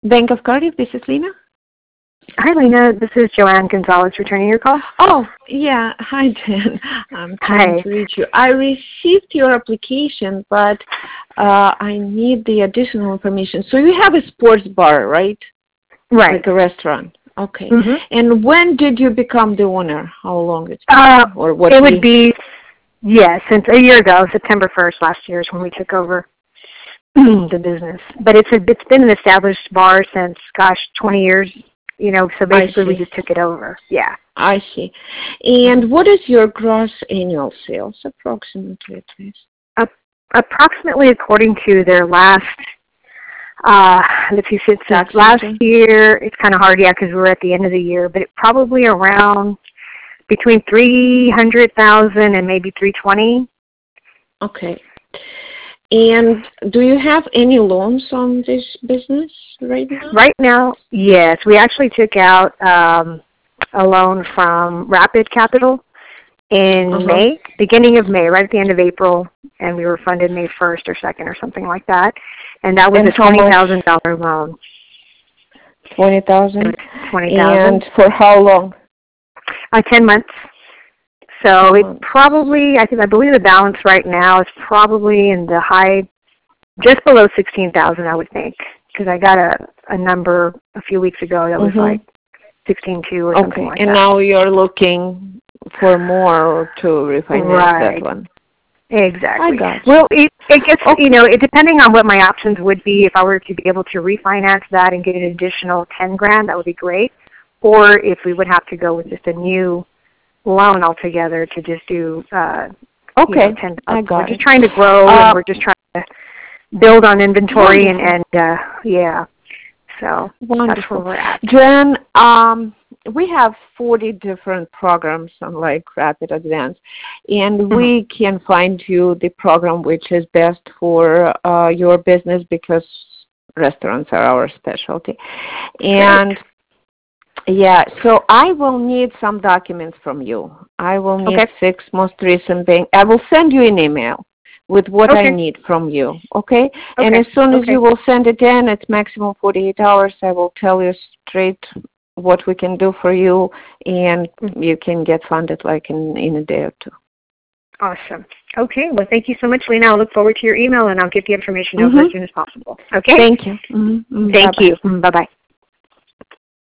Bank of Cardiff, this is Lena. Hi, Lena. This is Joanne Gonzalez returning your call. Oh, yeah. Hi, Jen. I'm trying to reach you. I received your application, but I need the additional information. So you have a sports bar, right? Right. Like a restaurant. Okay. Mm-hmm. And when did you become the owner? How long it's been? Or what? It would be, since a year ago, September 1st last year is when we took over the business. But it's been an established bar since, 20 years. So basically we just took it over. Yeah. I see. And what is your gross annual sales approximately, please? Approximately, according to their last, let's see, since last year, it's kind of hard, because we're at the end of the year, but it probably around between 300,000 and maybe 320. Okay. And do you have any loans on this business right now? Right now, yes. We actually took out a loan from Rapid Capital in May, beginning of May, right at the end of April, and we were funded May 1st or 2nd or something like that. And that was a $20,000 loan. $20,000? $20,000. And for how long? 10 months. So it probably, I believe the balance right now is probably in the high, just below 16,000, I would think, because I got a number a few weeks ago that was like 16.2 or something like that. And now you're looking for more to refinance that one. Exactly. I got you. Well, it gets, depending on what my options would be, if I were to be able to refinance that and get an additional $10,000, that would be great. Or if we would have to go with just a new loan altogether to just do, I got We're just trying to grow and we're just trying to build on inventory and so that's where we're at. Jen, we have 40 different programs on like Rapid Advance, and we can find you the program which is best for your business because restaurants are our specialty. And so I will need some documents from you. I will need 6 most recent bank. I will send you an email with what I need from you, okay? And as soon as you will send it in, it's maximum 48 hours. I will tell you straight what we can do for you, and you can get funded like in a day or two. Awesome. Okay. Well, thank you so much, Lena. I'll look forward to your email, and I'll get the information over as soon as possible. Okay? Thank you. Thank you. Bye-bye.